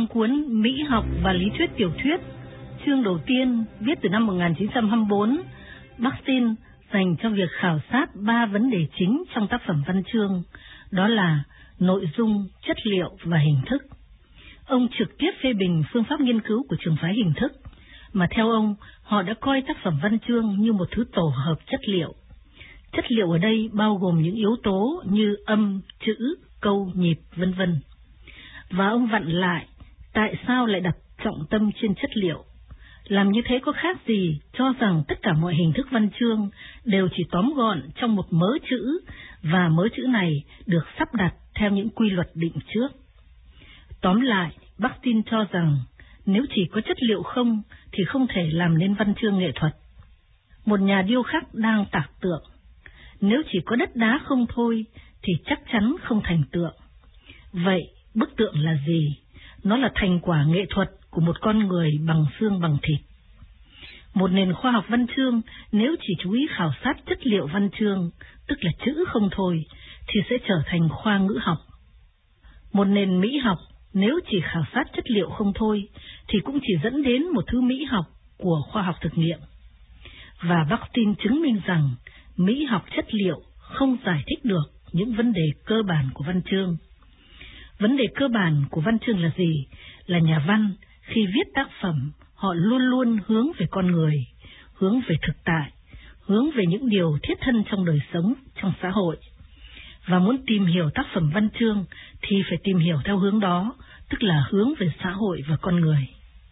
trong cuốn Mỹ học và lý thuyết tiểu thuyết, chương đầu tiên viết từ năm 1924, Bakhtin dành cho việc khảo sát 3 vấn đề chính trong tác phẩm văn chương, đó là nội dung, chất liệu và hình thức. Ông trực tiếp phê bình phương pháp nghiên cứu của trường phái hình thức, mà theo ông, họ đã coi tác phẩm văn chương như một thứ tổ hợp chất liệu. Chất liệu ở đây bao gồm những yếu tố như âm, chữ, câu, nhịp, vân vân. Và ông vặn lại, tại sao lại đặt trọng tâm trên chất liệu? Làm như thế có khác gì cho rằng tất cả mọi hình thức văn chương đều chỉ tóm gọn trong một mớ chữ, và mớ chữ này được sắp đặt theo những quy luật định trước. Tóm lại, Bakhtin cho rằng nếu chỉ có chất liệu không thì không thể làm nên văn chương nghệ thuật. Một nhà điêu khắc đang tạc tượng. Nếu chỉ có đất đá không thôi thì chắc chắn không thành tượng. Vậy bức tượng là gì? Nó là thành quả nghệ thuật của một con người bằng xương bằng thịt. Một nền khoa học văn chương nếu chỉ chú ý khảo sát chất liệu văn chương, tức là chữ không thôi, thì sẽ trở thành khoa ngữ học. Một nền mỹ học nếu chỉ khảo sát chất liệu không thôi, thì cũng chỉ dẫn đến một thứ mỹ học của khoa học thực nghiệm. Và Bakhtin chứng minh rằng mỹ học chất liệu không giải thích được những vấn đề cơ bản của văn chương. Vấn đề cơ bản của văn chương là gì? Là nhà văn khi viết tác phẩm, họ luôn luôn hướng về con người, hướng về thực tại, hướng về những điều thiết thân trong đời sống, trong xã hội. Và muốn tìm hiểu tác phẩm văn chương thì phải tìm hiểu theo hướng đó, tức là hướng về xã hội và con người.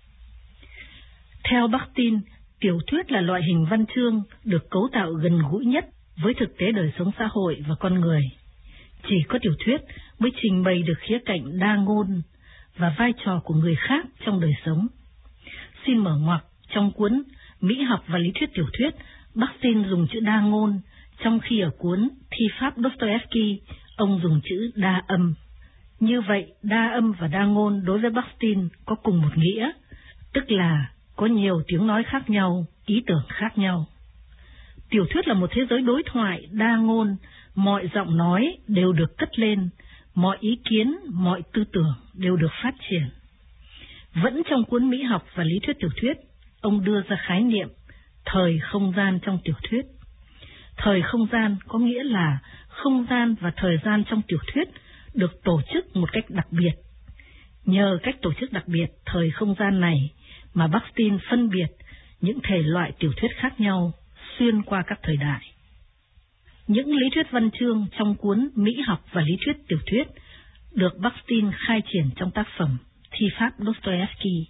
Theo Bakhtin, tiểu thuyết là loại hình văn chương được cấu tạo gần gũi nhất với thực tế đời sống xã hội và con người. Chỉ có tiểu thuyết mới trình bày được khía cạnh đa ngôn và vai trò của người khác trong đời sống. Xin mở ngoặc, trong cuốn Mỹ học và lý thuyết tiểu thuyết, Bakhtin dùng chữ đa ngôn, trong khi ở cuốn Thi pháp Dostoevsky, ông dùng chữ đa âm. Như vậy, đa âm và đa ngôn đối với Bakhtin có cùng một nghĩa, tức là có nhiều tiếng nói khác nhau, ý tưởng khác nhau. Tiểu thuyết là một thế giới đối thoại đa ngôn, mọi giọng nói đều được cất lên, mọi ý kiến, mọi tư tưởng đều được phát triển. Vẫn trong cuốn Mỹ học và lý thuyết tiểu thuyết, ông đưa ra khái niệm thời không gian trong tiểu thuyết. Thời không gian có nghĩa là không gian và thời gian trong tiểu thuyết được tổ chức một cách đặc biệt. Nhờ cách tổ chức đặc biệt thời không gian này mà Bakhtin phân biệt những thể loại tiểu thuyết khác nhau xuyên qua các thời đại. Những lý thuyết văn chương trong cuốn Mỹ học và lý thuyết tiểu thuyết được Bakhtin khai triển trong tác phẩm Thi pháp Dostoevsky.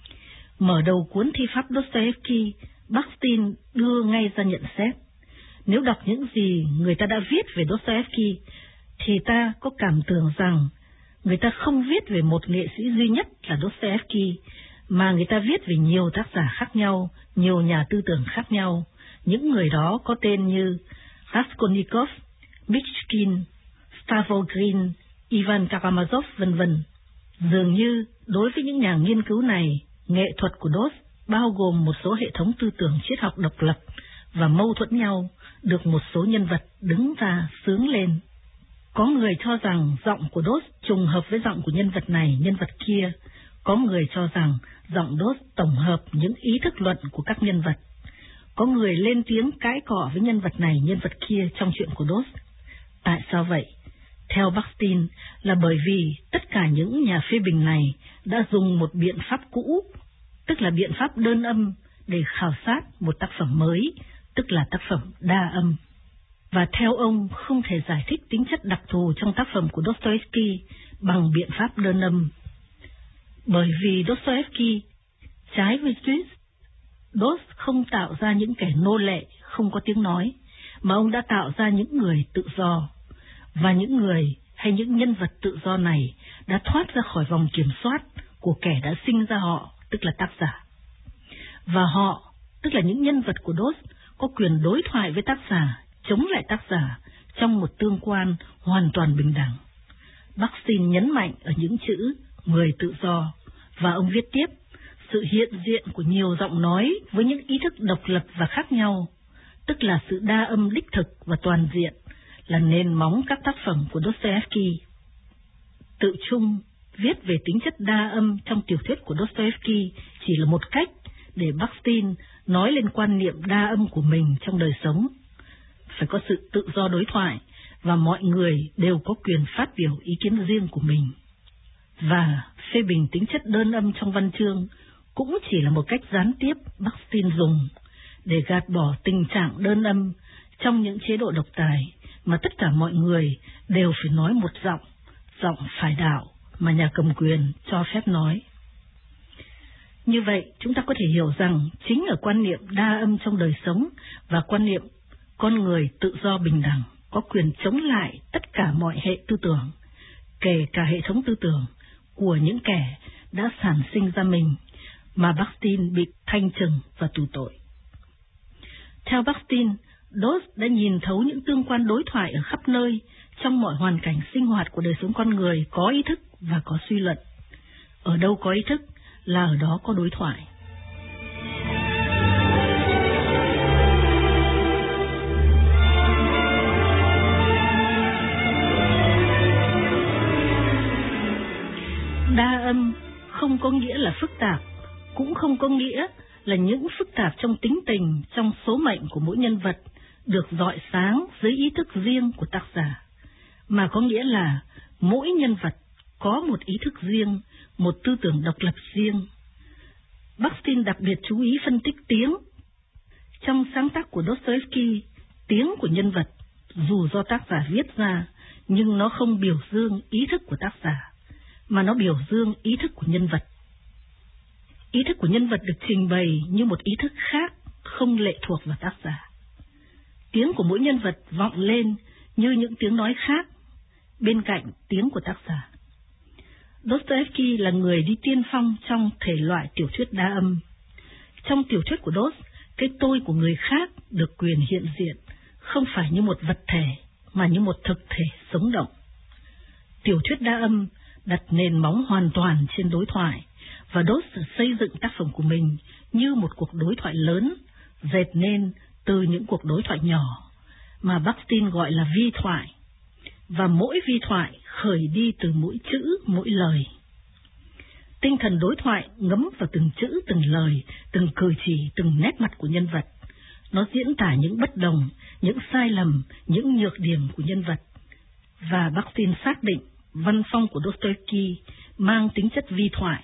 Mở đầu cuốn Thi pháp Dostoevsky, Bakhtin đưa ngay ra nhận xét. Nếu đọc những gì người ta đã viết về Dostoevsky, thì ta có cảm tưởng rằng người ta không viết về một nghệ sĩ duy nhất là Dostoevsky, mà người ta viết về nhiều tác giả khác nhau, nhiều nhà tư tưởng khác nhau. Những người đó có tên như Raskolnikov, Michkin, Stavogin, Ivan Karamazov, vân vân. Dường như đối với những nhà nghiên cứu này, nghệ thuật của Dost bao gồm một số hệ thống tư tưởng triết học độc lập và mâu thuẫn nhau, được một số nhân vật đứng ra sướng lên. Có người cho rằng giọng của Dost trùng hợp với giọng của nhân vật này, nhân vật kia. Có người cho rằng giọng Dost tổng hợp những ý thức luận của các nhân vật. Có người lên tiếng cãi cọ với nhân vật này, nhân vật kia trong chuyện của Dost. Tại sao vậy? Theo Bakhtin là bởi vì tất cả những nhà phê bình này đã dùng một biện pháp cũ, tức là biện pháp đơn âm, để khảo sát một tác phẩm mới, tức là tác phẩm đa âm. Và theo ông không thể giải thích tính chất đặc thù trong tác phẩm của Dostoevsky bằng biện pháp đơn âm. Bởi vì Dostoevsky, trái với Swift, Dost không tạo ra những kẻ nô lệ không có tiếng nói, mà ông đã tạo ra những người tự do. Và những người hay những nhân vật tự do này đã thoát ra khỏi vòng kiểm soát của kẻ đã sinh ra họ, tức là tác giả. Và họ, tức là những nhân vật của Dost, có quyền đối thoại với tác giả, chống lại tác giả trong một tương quan hoàn toàn bình đẳng. Bakhtin nhấn mạnh ở những chữ người tự do, và ông viết tiếp, sự hiện diện của nhiều giọng nói với những ý thức độc lập và khác nhau, tức là sự đa âm đích thực và toàn diện, là nền móng các tác phẩm của Dostoevsky. Tự chung, viết về tính chất đa âm trong tiểu thuyết của Dostoevsky chỉ là một cách để Bakhtin nói lên quan niệm đa âm của mình trong đời sống. Phải có sự tự do đối thoại và mọi người đều có quyền phát biểu ý kiến riêng của mình. Và phê bình tính chất đơn âm trong văn chương cũng chỉ là một cách gián tiếp Bakhtin dùng để gạt bỏ tình trạng đơn âm trong những chế độ độc tài mà tất cả mọi người đều phải nói một giọng phải đạo mà nhà cầm quyền cho phép nói. Như vậy, chúng ta có thể hiểu rằng chính ở quan niệm đa âm trong đời sống và quan niệm con người tự do bình đẳng có quyền chống lại tất cả mọi hệ tư tưởng, kể cả hệ thống tư tưởng của những kẻ đã sản sinh ra mình, mà Bakhtin bị thanh trừng và tù tội. Theo Bakhtin, Dost đã nhìn thấu những tương quan đối thoại ở khắp nơi trong mọi hoàn cảnh sinh hoạt của đời sống con người có ý thức và có suy luận. Ở đâu có ý thức là ở đó có đối thoại. Đa âm không có nghĩa là phức tạp, cũng không có nghĩa là những phức tạp trong tính tình, trong số mệnh của mỗi nhân vật được rọi sáng dưới ý thức riêng của tác giả, mà có nghĩa là mỗi nhân vật có một ý thức riêng, một tư tưởng độc lập riêng. Bakhtin đặc biệt chú ý phân tích tiếng. Trong sáng tác của Dostoevsky, tiếng của nhân vật, dù do tác giả viết ra, nhưng nó không biểu dương ý thức của tác giả, mà nó biểu dương ý thức của nhân vật. Ý thức của nhân vật được trình bày như một ý thức khác, không lệ thuộc vào tác giả. Tiếng của mỗi nhân vật vọng lên như những tiếng nói khác, bên cạnh tiếng của tác giả. Dostoevsky là người đi tiên phong trong thể loại tiểu thuyết đa âm. Trong tiểu thuyết của Dost, cái tôi của người khác được quyền hiện diện, không phải như một vật thể, mà như một thực thể sống động. Tiểu thuyết đa âm đặt nền móng hoàn toàn trên đối thoại, và Dost xây dựng tác phẩm của mình như một cuộc đối thoại lớn, dệt nên từ những cuộc đối thoại nhỏ, mà Bakhtin gọi là vi thoại, và mỗi vi thoại khởi đi từ mỗi chữ, mỗi lời. Tinh thần đối thoại ngấm vào từng chữ, từng lời, từng cử chỉ, từng nét mặt của nhân vật. Nó diễn tả những bất đồng, những sai lầm, những nhược điểm của nhân vật. Và Bakhtin xác định văn phong của Dostoevsky mang tính chất vi thoại.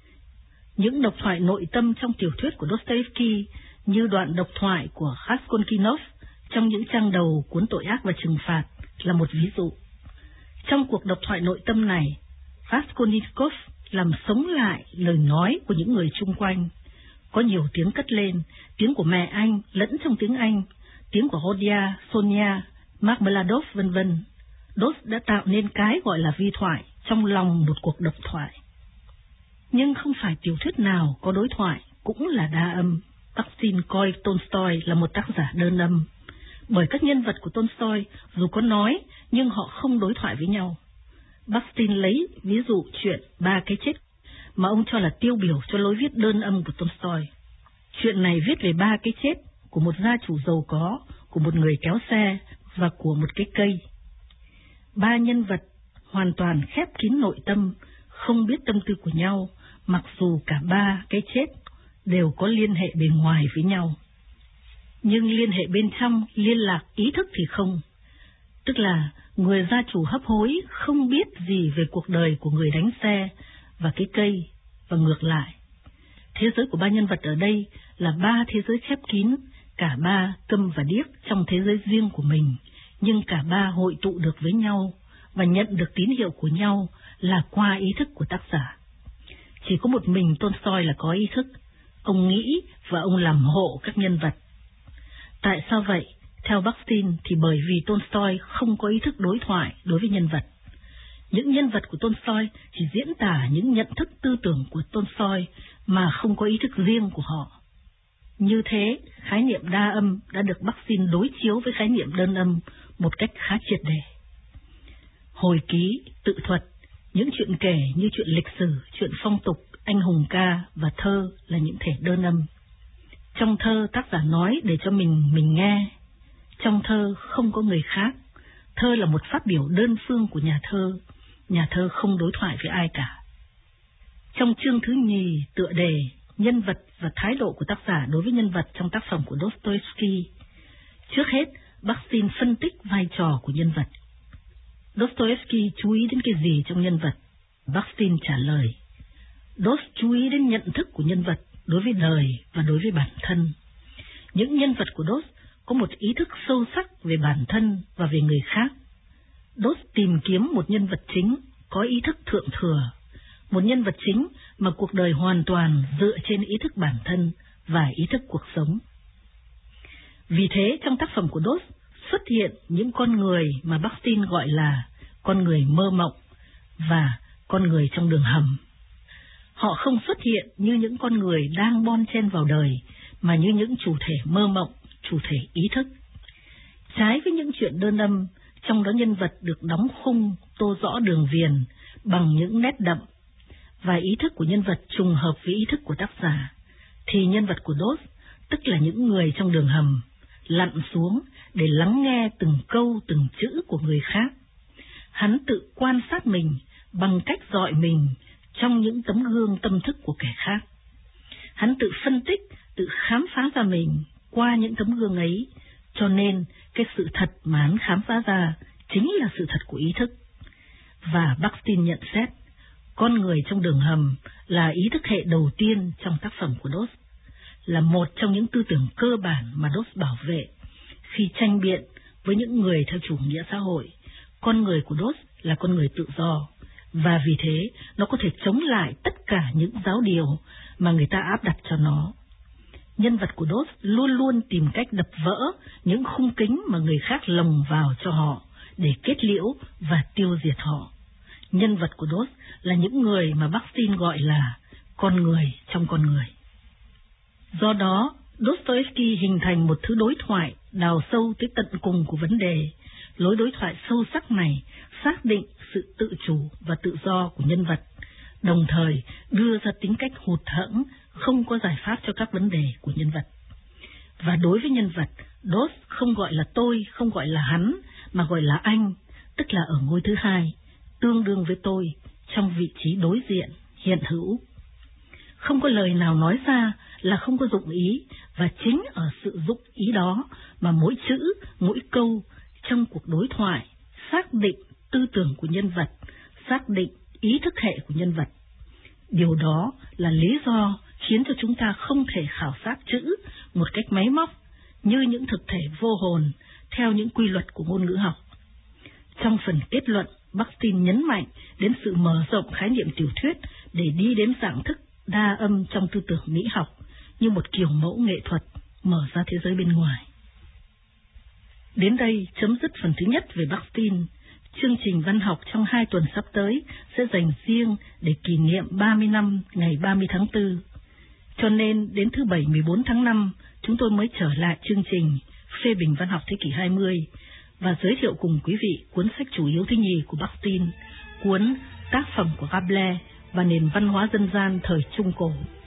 Những độc thoại nội tâm trong tiểu thuyết của Dostoevsky, như đoạn độc thoại của Raskolnikov trong những trang đầu cuốn Tội ác và trừng phạt, là một ví dụ. Trong cuộc độc thoại nội tâm này, Raskolnikov làm sống lại lời nói của những người chung quanh. Có nhiều tiếng cất lên, tiếng của mẹ anh lẫn trong tiếng Anh, tiếng của Rodia, Sonia, Marmeladov, v.v. Dost đã tạo nên cái gọi là vi thoại trong lòng một cuộc độc thoại. Nhưng không phải tiểu thuyết nào có đối thoại cũng là đa âm. Bakhtin coi Tolstoy là một tác giả đơn âm, bởi các nhân vật của Tolstoy dù có nói nhưng họ không đối thoại với nhau. Bakhtin lấy ví dụ chuyện Ba cái chết mà ông cho là tiêu biểu cho lối viết đơn âm của Tolstoy. Chuyện này viết về ba cái chết của một gia chủ giàu có, của một người kéo xe và của một cái cây. Ba nhân vật hoàn toàn khép kín nội tâm, không biết tâm tư của nhau, mặc dù cả ba cái chết đều có liên hệ bề ngoài với nhau. Nhưng liên hệ bên trong, liên lạc ý thức thì không. Tức là người gia chủ hấp hối không biết gì về cuộc đời của người đánh xe và cái cây, và ngược lại. Thế giới của ba nhân vật ở đây là ba thế giới khép kín, cả ba câm và điếc trong thế giới riêng của mình, nhưng cả ba hội tụ được với nhau và nhận được tín hiệu của nhau là qua ý thức của tác giả. Chỉ có một mình Tolstoy là có ý thức. Ông nghĩ và ông làm hộ các nhân vật. Tại sao vậy? Theo Bakhtin thì bởi vì Tolstoy không có ý thức đối thoại đối với nhân vật. Những nhân vật của Tolstoy chỉ diễn tả những nhận thức tư tưởng của Tolstoy mà không có ý thức riêng của họ. Như thế, khái niệm đa âm đã được Bakhtin đối chiếu với khái niệm đơn âm một cách khá triệt để. Hồi ký, tự thuật, những chuyện kể như chuyện lịch sử, chuyện phong tục, anh hùng ca và thơ là những thể đơn âm. Trong thơ, tác giả nói để cho mình nghe. Trong thơ không có người khác. Thơ là một phát biểu đơn phương của nhà thơ. Nhà thơ không đối thoại với ai cả. Trong chương thứ nhì tựa đề Nhân vật và thái độ của tác giả đối với nhân vật trong tác phẩm của Dostoevsky, trước hết Bakhtin phân tích vai trò của nhân vật. Dostoevsky chú ý đến cái gì trong nhân vật? Bakhtin trả lời, Dost chú ý đến nhận thức của nhân vật đối với đời và đối với bản thân. Những nhân vật của Dost có một ý thức sâu sắc về bản thân và về người khác. Dost tìm kiếm một nhân vật chính có ý thức thượng thừa, một nhân vật chính mà cuộc đời hoàn toàn dựa trên ý thức bản thân và ý thức cuộc sống. Vì thế, trong tác phẩm của Dost xuất hiện những con người mà Bakhtin gọi là con người mơ mộng và con người trong đường hầm. Họ không xuất hiện như những con người đang bon chen vào đời, mà như những chủ thể mơ mộng, chủ thể ý thức. Trái với những chuyện đơn âm, trong đó nhân vật được đóng khung, tô rõ đường viền bằng những nét đậm, và ý thức của nhân vật trùng hợp với ý thức của tác giả, thì nhân vật của Dost, tức là những người trong đường hầm, lặn xuống để lắng nghe từng câu từng chữ của người khác. Hắn tự quan sát mình bằng cách dọi mình trong những tấm gương tâm thức của kẻ khác. Hắn tự phân tích, tự khám phá ra mình qua những tấm gương ấy, cho nên cái sự thật mà hắn khám phá ra chính là sự thật của ý thức. Và Bakhtin nhận xét, con người trong đường hầm là ý thức hệ đầu tiên trong tác phẩm của Dost, là một trong những tư tưởng cơ bản mà Dost bảo vệ khi tranh biện với những người theo chủ nghĩa xã hội. Con người của Dost là con người tự do, và vì thế nó có thể chống lại tất cả những giáo điều mà người ta áp đặt cho nó. Nhân vật của Dost luôn luôn tìm cách đập vỡ những khung kính mà người khác lồng vào cho họ để kết liễu và tiêu diệt họ. Nhân vật của Dost là những người mà Bakhtin gọi là con người trong con người. Do đó, Dostoevsky hình thành một thứ đối thoại đào sâu tới tận cùng của vấn đề. Lối đối thoại sâu sắc này xác định sự tự chủ và tự do của nhân vật, đồng thời đưa ra tính cách hụt hẫng, không có giải pháp cho các vấn đề của nhân vật. Và đối với nhân vật, Dost không gọi là tôi, không gọi là hắn, mà gọi là anh, tức là ở ngôi thứ hai, tương đương với tôi, trong vị trí đối diện, hiện hữu. Không có lời nào nói ra là không có dụng ý, và chính ở sự dụng ý đó mà mỗi chữ, mỗi câu trong cuộc đối thoại xác định tư tưởng của nhân vật, xác định ý thức hệ của nhân vật. Điều đó là lý do khiến cho chúng ta không thể khảo sát chữ một cách máy móc như những thực thể vô hồn theo những quy luật của ngôn ngữ học. Trong phần kết luận, Bakhtin nhấn mạnh đến sự mở rộng khái niệm tiểu thuyết để đi đến dạng thức đa âm trong tư tưởng mỹ học như một kiểu mẫu nghệ thuật mở ra thế giới bên ngoài. Đến đây chấm dứt phần thứ nhất về Bakhtin. Chương trình văn học trong 2 tuần sắp tới sẽ dành riêng để kỷ niệm 30 năm ngày 30 tháng 4. Cho nên đến thứ Bảy 14 tháng 5, chúng tôi mới trở lại chương trình phê bình văn học thế kỷ 20 và giới thiệu cùng quý vị cuốn sách chủ yếu thứ nhì của Bakhtin, cuốn Tác phẩm của Rabelais và nền văn hóa dân gian thời Trung Cổ.